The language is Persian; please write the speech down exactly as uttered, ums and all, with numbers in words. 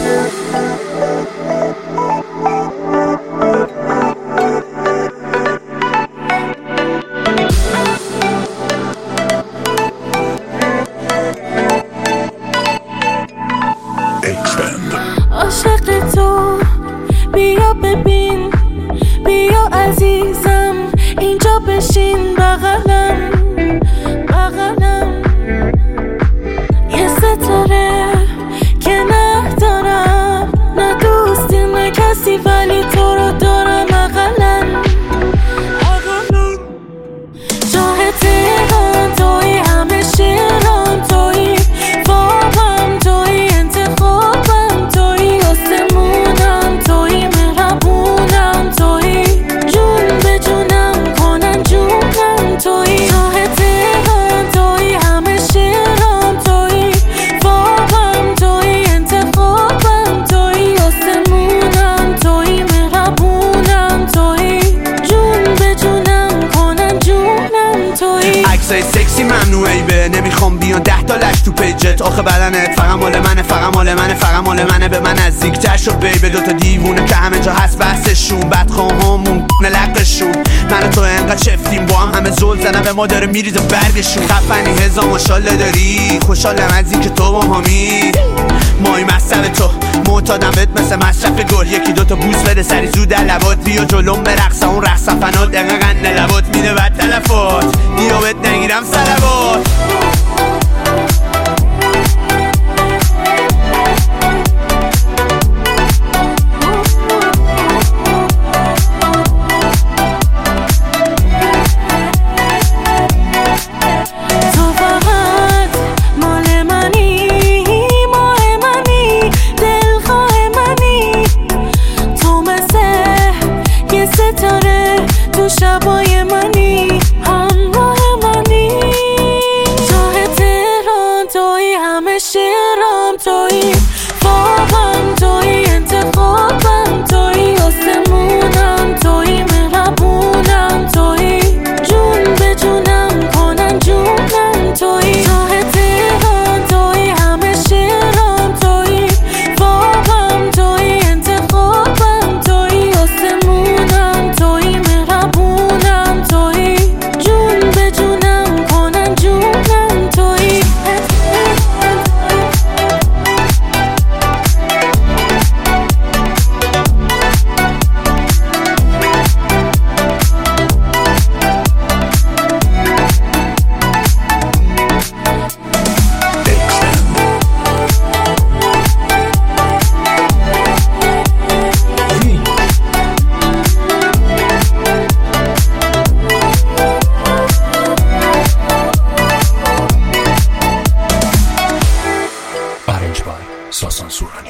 عاشق تو بیا ببین، بیا عزیزم اینجا بشین بغلم بغلم. یه ستاره که نه دارم، نه دوستی نه کسی، ولی تو رو دارم بغلم بغلم. شاه تهران توی، همه شیران توی، خوابم توی، انتخابم توی، آسمونم توی، مهربونم توی، جون به جونم کنن جونم توی. شاه تهران توی، همه شیران توی، خوابم توی، انتخابم توی، آسمونم توی، مهربونم توی، جون به جونم کنن جونم توی. عکسای سکسی ممنوعی به نمیخوام بیان ده تا لش تو پیجت، آخه بدنت فقط مال منه، فقط مال منه، فقط مال منه. به من نزدیکتر شو بیبه، دوتا دیوونه که همه جا هست بحثشون، بدخواهامون نلقشون. من و تو انقدر چفتیم با هم، همه زل زنم به ما داره میریزه برگشون. خفنی هزار ماشالله داری، خوشحالم از این که تو با همی مایی مصرف تو، معتادم بهت مثل مصرف گل. یکی دوتا بوس بده سری زود در لبات، بیا جلوم برقصه اون رقص فنات، دقیقا قند لبات میده بد تلفات، بیا بهت نگیرم صلوات. ستاره تو شبای منی، همراه منی. شاه تهران توی، همه شیرام توی، خوابم توی، انتخابم توی، آسمونم توی، مهربونم توی، جون به جونم کنن جونم توی. شاه تهران توی، همه شیرام توی، خوابم توی، انتخابم توی، آسمونم توی، مهربونم توی، جون به جونم کنن جونم توی. Arranged by Sasan Surani.